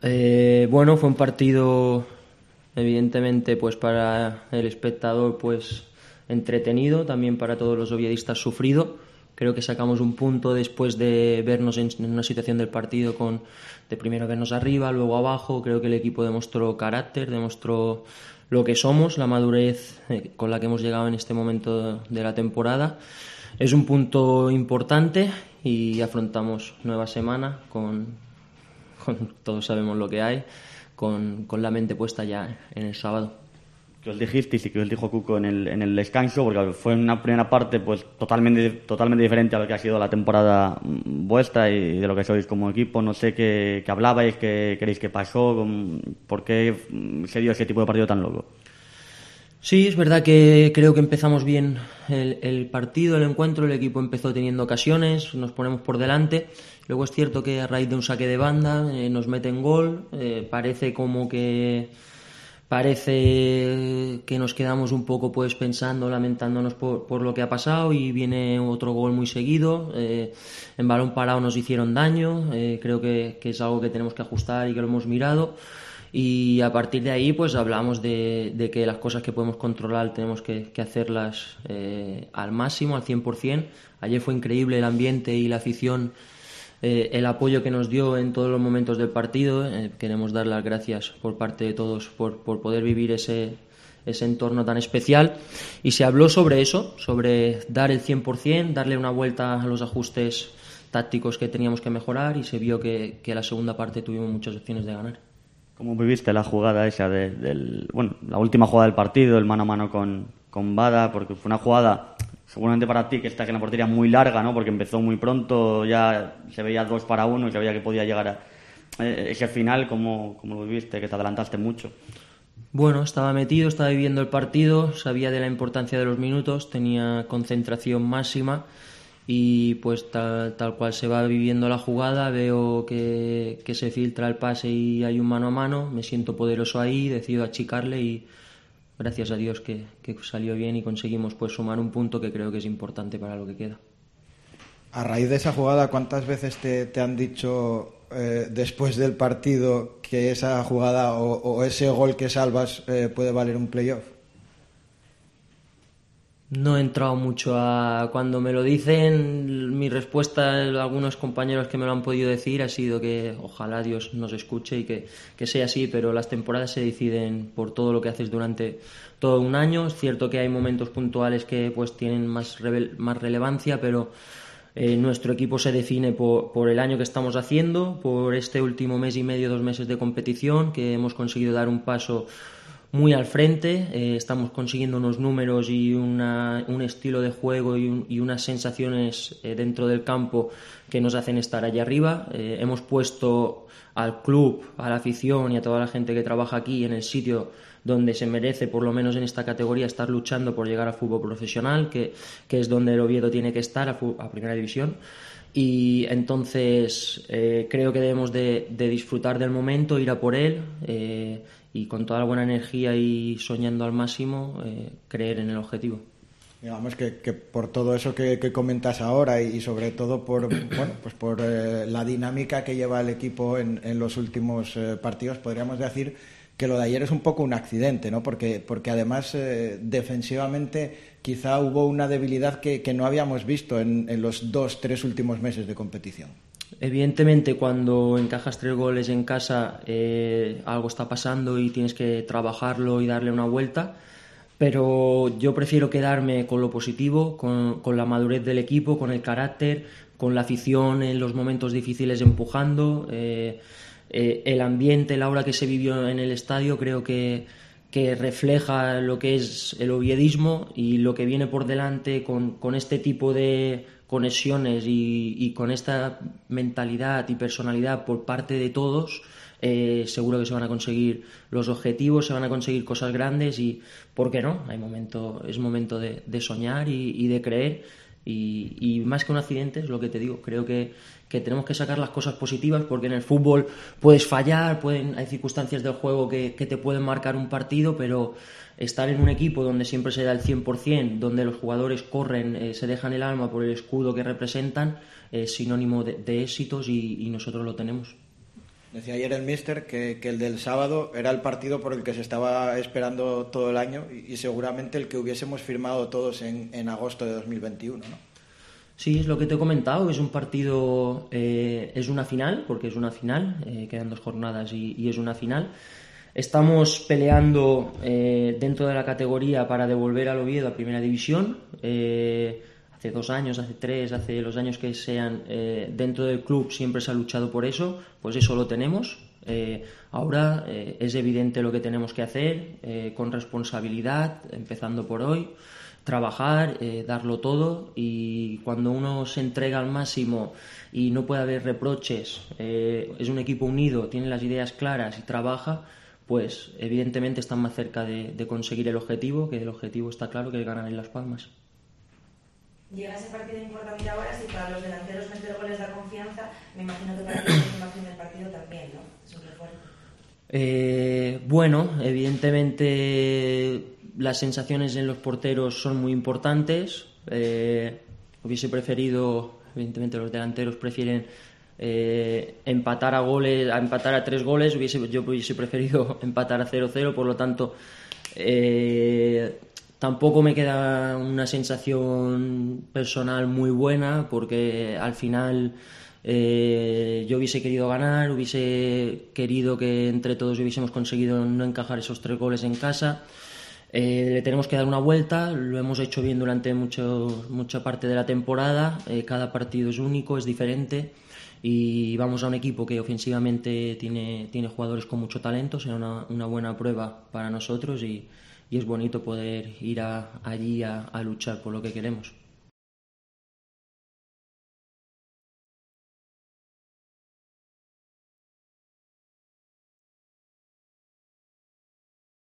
Bueno, fue un partido evidentemente pues para el espectador pues entretenido, también para todos los oviedistas sufrido. Creo que sacamos un punto después de vernos en una situación del partido de primero vernos arriba, luego abajo. Creo que el equipo demostró carácter, demostró lo que somos, la madurez con la que hemos llegado en este momento de la temporada. Es un punto importante y afrontamos nueva semana todos sabemos lo que hay, con la mente puesta ya en el sábado. Que os dijisteis y que os dijo Cuco en el descanso, porque fue una primera parte pues totalmente diferente a lo que ha sido la temporada vuestra y de lo que sois como equipo. No sé qué hablabais, qué creéis que pasó, por qué se dio ese tipo de partido tan loco. Sí, es verdad que creo que empezamos bien el partido, el encuentro, el equipo empezó teniendo ocasiones, nos ponemos por delante. Luego es cierto que a raíz de un saque de banda nos meten gol, parece que nos quedamos un poco pues pensando, lamentándonos por lo que ha pasado, y viene otro gol muy seguido. En balón parado nos hicieron daño, creo que es algo que tenemos que ajustar y que lo hemos mirado. Y a partir de ahí pues hablamos de que las cosas que podemos controlar tenemos que hacerlas al máximo, al 100%. Ayer fue increíble el ambiente y la afición, el apoyo que nos dio en todos los momentos del partido. Queremos dar las gracias por parte de todos por poder vivir ese entorno tan especial. Y se habló sobre eso, sobre dar el 100%, darle una vuelta a los ajustes tácticos que teníamos que mejorar, y se vio que la segunda parte tuvimos muchas opciones de ganar. ¿Cómo viviste la jugada esa la última jugada del partido, el mano a mano con Bada? Porque fue una jugada, seguramente para ti, que estás en la portería, muy larga, ¿no? Porque empezó muy pronto, ya se veía 2-1 y se veía que podía llegar a ese final. ¿Cómo lo viviste? Que te adelantaste mucho. Bueno, estaba metido, estaba viviendo el partido, sabía de la importancia de los minutos, tenía concentración máxima. Y pues tal cual se va viviendo la jugada, veo que se filtra el pase y hay un mano a mano, me siento poderoso ahí, decido achicarle y gracias a Dios que salió bien y conseguimos pues sumar un punto que creo que es importante para lo que queda. A raíz de esa jugada, ¿cuántas veces te han dicho después del partido que esa jugada o ese gol que salvas puede valer un playoff? No he entrado mucho a... Cuando me lo dicen, mi respuesta, algunos compañeros que me lo han podido decir, ha sido que ojalá Dios nos escuche y que sea así, pero las temporadas se deciden por todo lo que haces durante todo un año. Es cierto que hay momentos puntuales que pues tienen más relevancia, pero nuestro equipo se define por el año que estamos haciendo, por este último mes y medio, 2 meses de competición, que hemos conseguido dar un paso muy al frente. Estamos consiguiendo unos números y un estilo de juego y unas sensaciones dentro del campo que nos hacen estar allá arriba. Hemos puesto al club, a la afición y a toda la gente que trabaja aquí en el sitio donde se merece, por lo menos en esta categoría, estar luchando por llegar al fútbol profesional, que es donde el Oviedo tiene que estar, a primera división. Y entonces creo que debemos de disfrutar del momento, ir a por él, y con toda la buena energía y soñando al máximo, creer en el objetivo. Digamos que por todo eso que comentas ahora y sobre todo por la dinámica que lleva el equipo en los últimos partidos, podríamos decir que lo de ayer es un poco un accidente, ¿no? Porque además defensivamente quizá hubo una debilidad que no habíamos visto en los 2-3 últimos meses de competición. Evidentemente, cuando encajas 3 goles en casa, algo está pasando y tienes que trabajarlo y darle una vuelta. Pero yo prefiero quedarme con lo positivo, con la madurez del equipo, con el carácter, con la afición en los momentos difíciles empujando. El ambiente, la aura que se vivió en el estadio, creo que refleja lo que es el oviedismo y lo que viene por delante con este tipo de conexiones y con esta mentalidad y personalidad por parte de todos. Seguro que se van a conseguir los objetivos, se van a conseguir cosas grandes y, ¿por qué no? Es momento de soñar y de creer. Y más que un accidente, es lo que te digo, creo que tenemos que sacar las cosas positivas, porque en el fútbol puedes fallar, hay circunstancias del juego que te pueden marcar un partido, pero estar en un equipo donde siempre se da el 100%, donde los jugadores corren, se dejan el alma por el escudo que representan, es sinónimo de éxitos y nosotros lo tenemos. Decía ayer el míster que el del sábado era el partido por el que se estaba esperando todo el año y seguramente el que hubiésemos firmado todos en agosto de 2021, ¿no? Sí, es lo que te he comentado, es un partido, es una final, porque es una final, quedan 2 jornadas y es una final. Estamos peleando dentro de la categoría para devolver al Oviedo a Primera División. Hace 2 años, hace 3, hace los años que sean, dentro del club siempre se ha luchado por eso, pues eso lo tenemos. Ahora es evidente lo que tenemos que hacer, con responsabilidad, empezando por hoy, trabajar, darlo todo, y cuando uno se entrega al máximo y no puede haber reproches, es un equipo unido, tiene las ideas claras y trabaja, pues evidentemente están más cerca de conseguir el objetivo, que el objetivo está claro, que es ganar en Las Palmas. Llega ese partido importante ahora, si para los delanteros meter goles da confianza, me imagino que para la continuación del partido también, ¿no? Es un refuerzo. Bueno, evidentemente las sensaciones en los porteros son muy importantes. Hubiese preferido, evidentemente los delanteros prefieren empatar a 3 goles. Yo hubiese preferido empatar a 0-0, por lo tanto tampoco me queda una sensación personal muy buena, porque al final yo hubiese querido ganar, hubiese querido que entre todos hubiésemos conseguido no encajar esos 3 goles en casa. Le tenemos que dar una vuelta, lo hemos hecho bien durante mucha parte de la temporada, cada partido es único, es diferente, y vamos a un equipo que ofensivamente tiene jugadores con mucho talento. Será una buena prueba para nosotros y es bonito poder ir allí a luchar por lo que queremos.